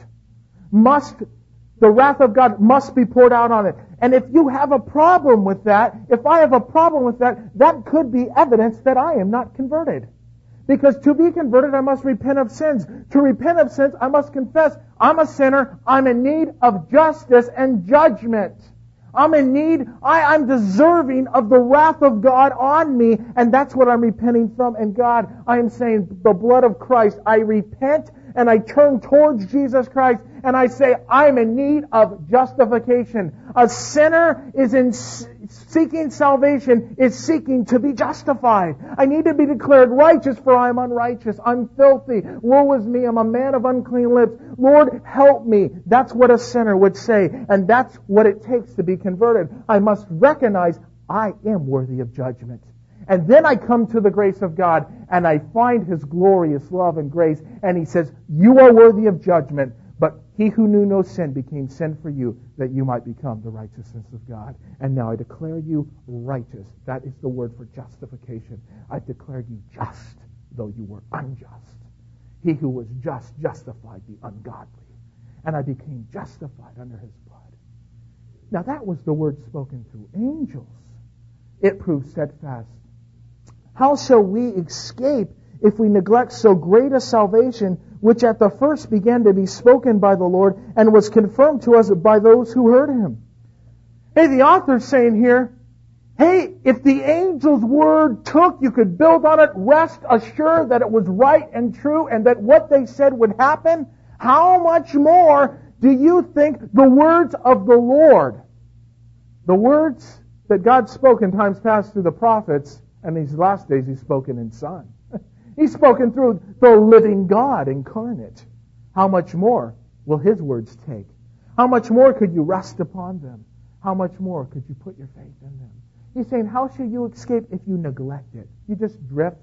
The wrath of God must be poured out on it. And if you have a problem with that, if I have a problem with that, that could be evidence that I am not converted. Because to be converted, I must repent of sins. To repent of sins, I must confess I'm a sinner. I'm in need of justice and judgment. I'm in need, I'm deserving of the wrath of God on me, and that's what I'm repenting from. And God, I am saying, the blood of Christ, I repent and I turn towards Jesus Christ, and I say, I'm in need of justification. A sinner is seeking salvation, is seeking to be justified. I need to be declared righteous, for I am unrighteous. I'm filthy. Woe is me, I'm a man of unclean lips. Lord, help me. That's what a sinner would say, and that's what it takes to be converted. I must recognize I am worthy of judgment. And then I come to the grace of God, and I find His glorious love and grace, and He says, you are worthy of judgment, but He who knew no sin became sin for you, that you might become the righteousness of God. And now I declare you righteous. That is the word for justification. I've declared you just, though you were unjust. He who was just justified the ungodly. And I became justified under His blood. Now that was the word spoken through angels. It proved steadfast. How shall we escape if we neglect so great a salvation, which at the first began to be spoken by the Lord and was confirmed to us by those who heard Him? Hey, the author's saying here, hey, if the angel's word took, you could build on it, rest assured that it was right and true and that what they said would happen, how much more do you think the words of the Lord, the words that God spoke in times past through the prophets, and these last days He's spoken in Son. He's spoken through the living God incarnate. How much more will His words take? How much more could you rest upon them? How much more could you put your faith in them? He's saying, how shall you escape if you neglect it? You just drift,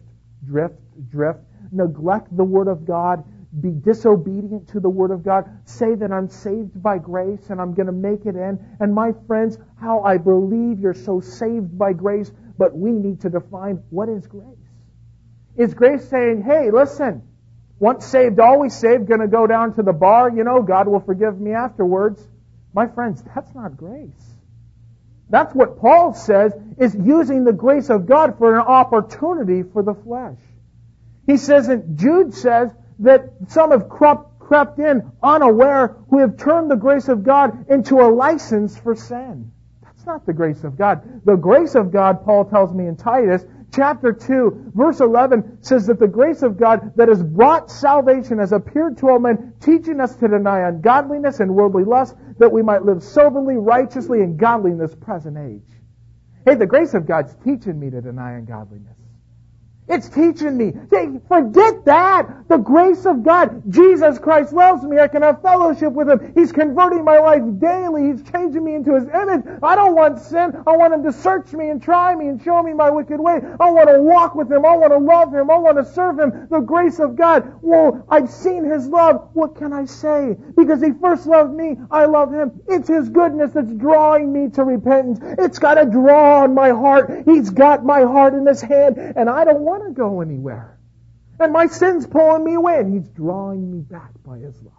neglect the Word of God, be disobedient to the Word of God, say that I'm saved by grace and I'm going to make it in. And my friends, how I believe you're so saved by grace, but we need to define what is grace. Is grace saying, hey, listen, once saved, always saved, going to go down to the bar, God will forgive me afterwards. My friends, that's not grace. That's what Paul says is using the grace of God for an opportunity for the flesh. He says, and Jude says, that some have crept in unaware, who have turned the grace of God into a license for sin. That's not the grace of God. The grace of God, Paul tells me in Titus, chapter 2, verse 11 says that the grace of God that has brought salvation has appeared to all men, teaching us to deny ungodliness and worldly lust, that we might live soberly, righteously, and godly in this present age. Hey, the grace of God's teaching me to deny ungodliness. It's teaching me. Hey, forget that. The grace of God. Jesus Christ loves me. I can have fellowship with Him. He's converting my life daily. He's changing me into His image. I don't want sin. I want Him to search me and try me and show me my wicked way. I want to walk with Him. I want to love Him. I want to serve Him. The grace of God. Well, I've seen His love. What can I say? Because He first loved me. I love Him. It's His goodness that's drawing me to repentance. It's got to draw on my heart. He's got my heart in His hand, and I don't want to go anywhere. And my sin's pulling me away, and He's drawing me back by His love.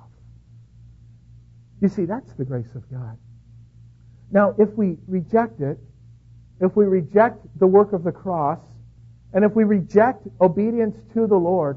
You see, that's the grace of God. Now, if we reject it, if we reject the work of the cross, and if we reject obedience to the Lord,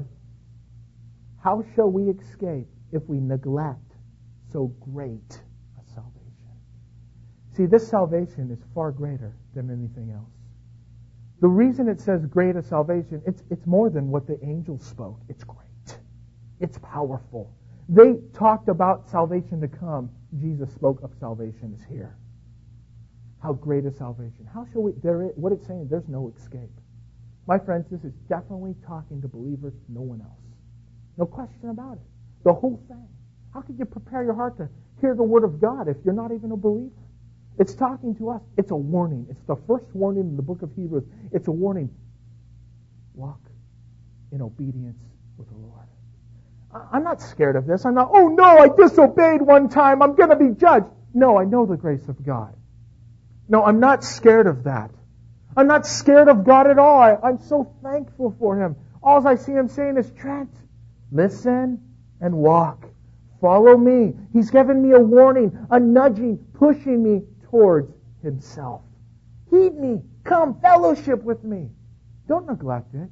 how shall we escape if we neglect so great a salvation? See, this salvation is far greater than anything else. The reason it says great a salvation, it's more than what the angels spoke. It's great. It's powerful. They talked about salvation to come. Jesus spoke of salvation is here. How great a salvation. How shall we, what it's saying, there's no escape. My friends, this is definitely talking to believers, no one else. No question about it. The whole thing. How could you prepare your heart to hear the Word of God if you're not even a believer? It's talking to us. It's a warning. It's the first warning in the book of Hebrews. It's a warning. Walk in obedience with the Lord. I'm not scared of this. I'm not, oh no, I disobeyed one time. I'm going to be judged. No, I know the grace of God. No, I'm not scared of that. I'm not scared of God at all. I'm so thankful for Him. All I see Him saying is, Trent, listen and walk. Follow me. He's given me a warning, a nudging, pushing me towards Himself. Heed me. Come, fellowship with me. Don't neglect it.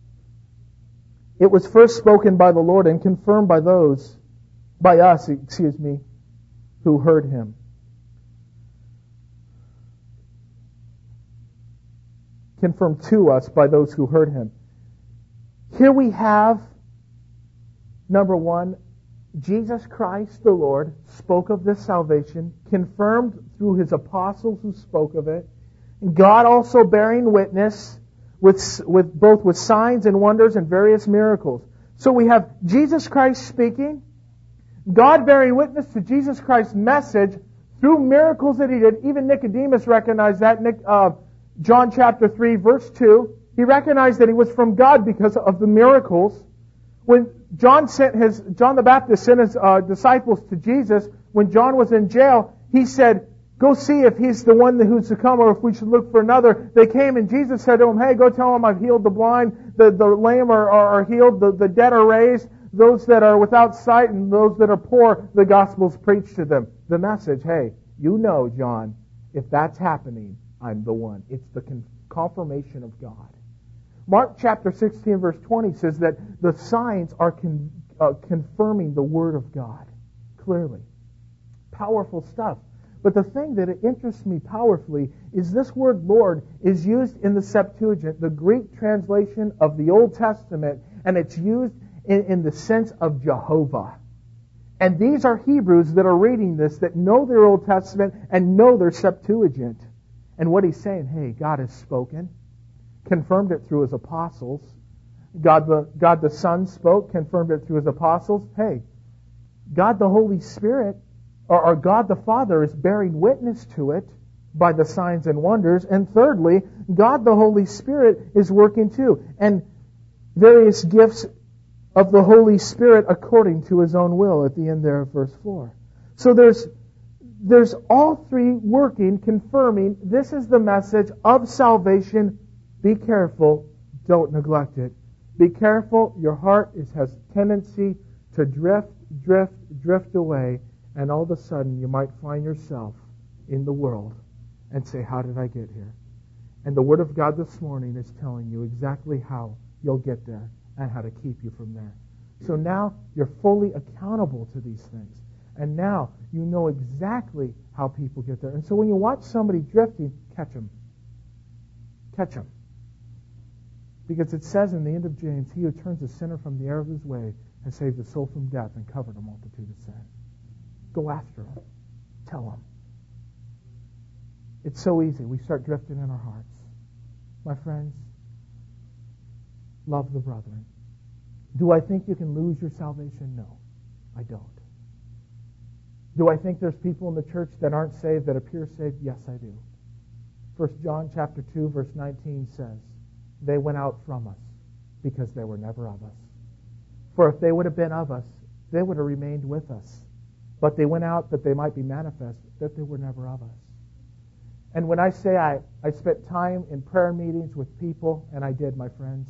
It was first spoken by the Lord and confirmed by us, who heard Him. Confirmed to us by those who heard Him. Here we have, number one, Jesus Christ the Lord spoke of this salvation, confirmed through His apostles who spoke of it. God also bearing witness with both signs and wonders and various miracles. So we have Jesus Christ speaking, God bearing witness to Jesus Christ's message through miracles that He did. Even Nicodemus recognized that. John chapter 3 verse 2. He recognized that He was from God because of the miracles. When John the Baptist sent his disciples to Jesus, when John was in jail, he said, go see if He's the one who's to come or if we should look for another. They came and Jesus said to them, hey, go tell them I've healed the blind, the lame are healed, the dead are raised, those that are without sight and those that are poor, the gospel's preached to them. The message, hey, you know, John, if that's happening, I'm the one. It's the confirmation of God. Mark chapter 16 verse 20 says that the signs are confirming the Word of God clearly. Powerful stuff. But the thing that interests me powerfully is this word Lord is used in the Septuagint, the Greek translation of the Old Testament, and it's used in the sense of Jehovah. And these are Hebrews that are reading this that know their Old Testament and know their Septuagint. And what he's saying, hey, God has spoken, confirmed it through His apostles. God the Son spoke, confirmed it through His apostles. Hey, God the Holy Spirit, or God the Father is bearing witness to it by the signs and wonders. And thirdly, God the Holy Spirit is working too. And various gifts of the Holy Spirit according to His own will at the end there of verse 4. So there's all three working, confirming this is the message of salvation. Be careful. Don't neglect it. Be careful. Your heart has tendency to drift away. And all of a sudden you might find yourself in the world and say, how did I get here? And the Word of God this morning is telling you exactly how you'll get there and how to keep you from there. So now you're fully accountable to these things. And now you know exactly how people get there. And so when you watch somebody drifting, catch them. Catch them. Because it says in the end of James, he who turns a sinner from the error of his way has saved a soul from death and covered a multitude of sin. Go after him. Tell him. It's so easy. We start drifting in our hearts. My friends, love the brethren. Do I think you can lose your salvation? No, I don't. Do I think there's people in the church that aren't saved that appear saved? Yes, I do. 1 John chapter 2, verse 19 says, they went out from us because they were never of us. For if they would have been of us, they would have remained with us. But they went out that they might be manifest that they were never of us. And when I say I spent time in prayer meetings with people, and I did, my friends.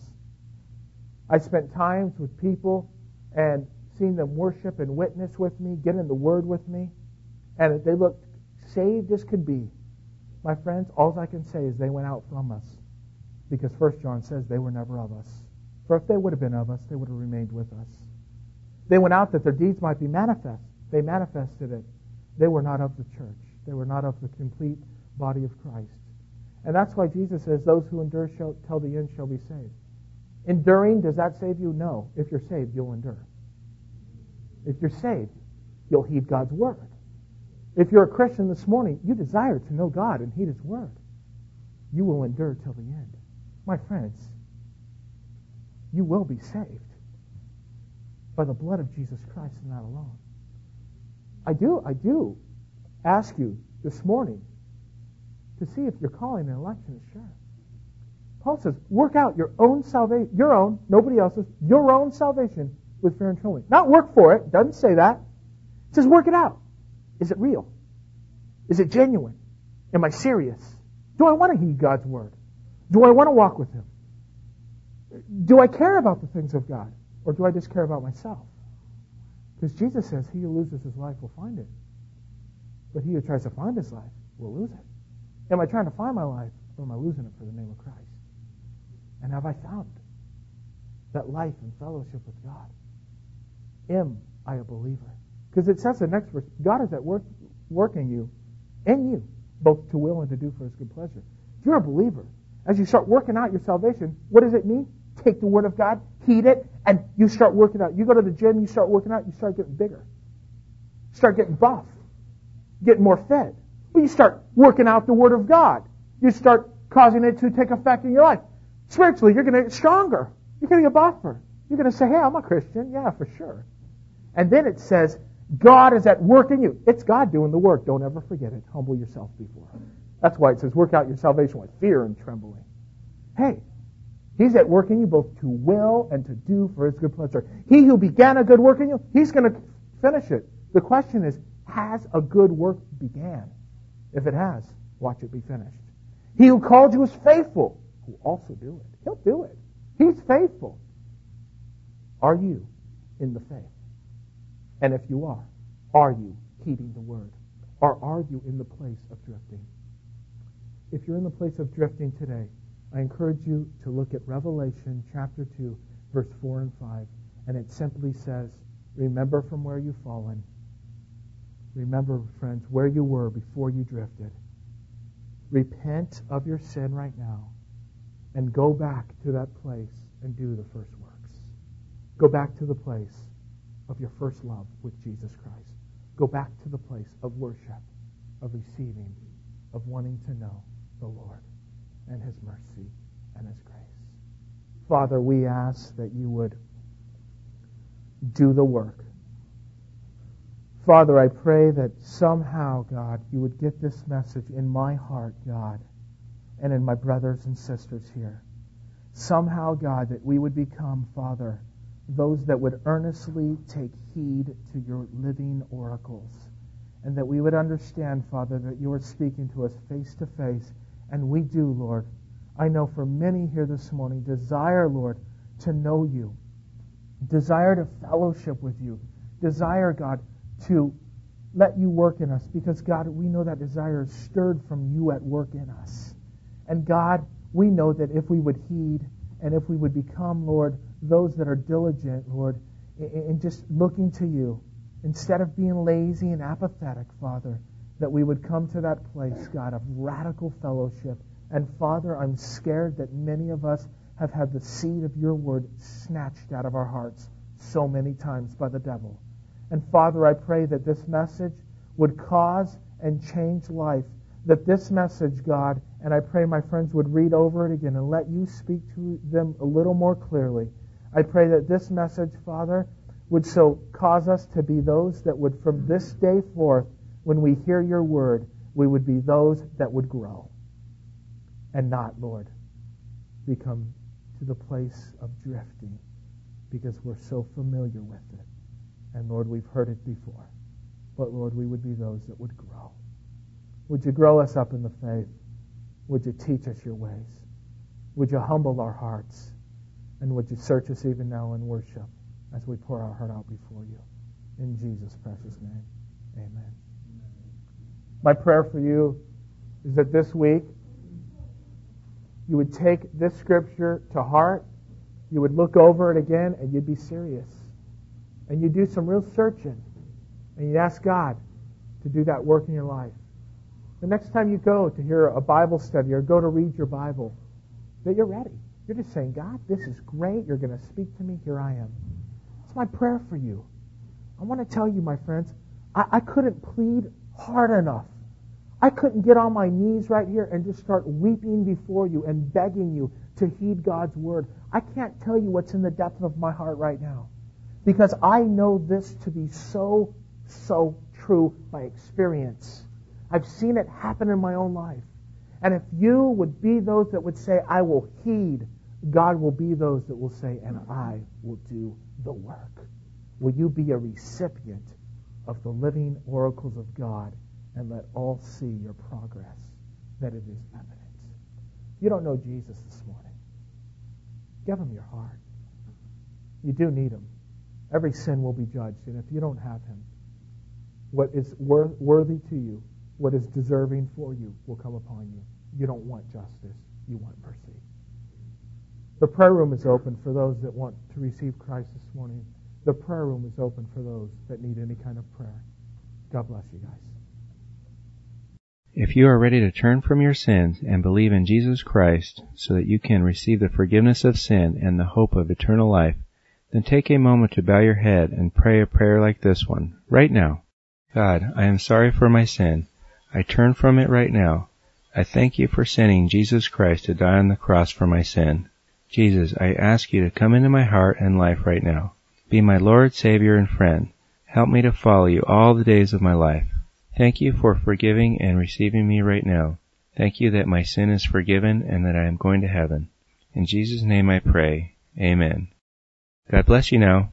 I spent times with people and seen them worship and witness with me, get in the Word with me, and they looked saved as could be. My friends, all I can say is they went out from us, because 1 John says they were never of us. For if they would have been of us, they would have remained with us. They went out that their deeds might be manifest. They manifested it. They were not of the church. They were not of the complete body of Christ. And that's why Jesus says, those who endure till the end shall be saved. Enduring, does that save you? No. If you're saved, you'll endure. If you're saved, you'll heed God's Word. If you're a Christian this morning, you desire to know God and heed His Word. You will endure till the end. My friends, you will be saved by the blood of Jesus Christ and that alone. I do ask you this morning to see if your calling and election is sure. Paul says, work out your own salvation, your own, nobody else's, your own salvation with fear and trembling. Not work for it, doesn't say that. It says work it out. Is it real? Is it genuine? Am I serious? Do I want to heed God's Word? Do I want to walk with Him? Do I care about the things of God? Or do I just care about myself? Because Jesus says, he who loses his life will find it. But he who tries to find his life will lose it. Am I trying to find my life, or am I losing it for the name of Christ? And have I found that life and fellowship with God? Am I a believer? Because it says in the next verse, God is at work in you, both to will and to do for His good pleasure. If you're a believer, as you start working out your salvation, what does it mean? Take the Word of God, heed it, and you start working out. You go to the gym, you start working out, you start getting bigger. Start getting buff, getting more fed. Well, you start working out the Word of God. You start causing it to take effect in your life. Spiritually, you're going to get stronger. You're going to get buffer. You're going to say, hey, I'm a Christian. Yeah, for sure. And then it says, God is at work in you. It's God doing the work. Don't ever forget it. Humble yourself before Him. That's why it says, work out your salvation with fear and trembling. Hey, He's at work in you both to will and to do for His good pleasure. He who began a good work in you, He's going to finish it. The question is, has a good work began? If it has, watch it be finished. He who called you is faithful, who will also do it. He'll do it. He's faithful. Are you in the faith? And if you are you heeding the Word? Or are you in the place of drifting? If you're in the place of drifting today, I encourage you to look at Revelation chapter 2, verse 4 and 5. And it simply says, remember from where you've fallen. Remember, friends, where you were before you drifted. Repent of your sin right now and go back to that place and do the first works. Go back to the place of your first love with Jesus Christ. Go back to the place of worship, of receiving, of wanting to know the Lord and His mercy and His grace. Father, we ask that you would do the work. Father, I pray that somehow, God, you would get this message in my heart, God, and in my brothers and sisters here. Somehow, God, that we would become, Father, those that would earnestly take heed to your living oracles, and that we would understand, Father, that you are speaking to us face to face, and we do, Lord. I know for many here this morning desire, Lord, to know you, desire to fellowship with you, desire, God, to let you work in us, because, God, we know that desire is stirred from you at work in us. And, God, we know that if we would heed and if we would become, Lord, those that are diligent, Lord, in just looking to you, instead of being lazy and apathetic, Father, that we would come to that place, God, of radical fellowship. And, Father, I'm scared that many of us have had the seed of your word snatched out of our hearts so many times by the devil. And Father, I pray that this message would cause and change life. That this message, God, and I pray my friends would read over it again and let you speak to them a little more clearly. I pray that this message, Father, would so cause us to be those that would, from this day forth, when we hear your word, we would be those that would grow. And not, Lord, become to the place of drifting because we're so familiar with it. And Lord, we've heard it before. But Lord, we would be those that would grow. Would you grow us up in the faith? Would you teach us your ways? Would you humble our hearts? And would you search us even now in worship as we pour our heart out before you? In Jesus' precious name, amen. My prayer for you is that this week you would take this scripture to heart, you would look over it again, and you'd be serious. And you'd do some real searching. And you'd ask God to do that work in your life. The next time you go to hear a Bible study or go to read your Bible, that you're ready. You're just saying, God, this is great. You're going to speak to me. Here I am. It's my prayer for you. I want to tell you, my friends, I couldn't plead hard enough. I couldn't get on my knees right here and just start weeping before you and begging you to heed God's word. I can't tell you what's in the depth of my heart right now because I know this to be so true by experience. I've seen it happen in my own life. And if you would be those that would say, I will heed, God will be those that will say, and I will do the work. Will you be a recipient of the living oracles of God and let all see your progress, that it is evident? If you don't know Jesus this morning, give him your heart. You do need him. Every sin will be judged, and if you don't have him, what is worthy to you, what is deserving for you, will come upon you. You don't want justice. You want mercy. The prayer room is open for those that want to receive Christ this morning. The prayer room is open for those that need any kind of prayer. God bless you guys. If you are ready to turn from your sins and believe in Jesus Christ so that you can receive the forgiveness of sin and the hope of eternal life, then take a moment to bow your head and pray a prayer like this one, right now. God, I am sorry for my sin. I turn from it right now. I thank you for sending Jesus Christ to die on the cross for my sin. Jesus, I ask you to come into my heart and life right now. Be my Lord, Savior, and friend. Help me to follow you all the days of my life. Thank you for forgiving and receiving me right now. Thank you that my sin is forgiven and that I am going to heaven. In Jesus' name I pray. Amen. God bless you now.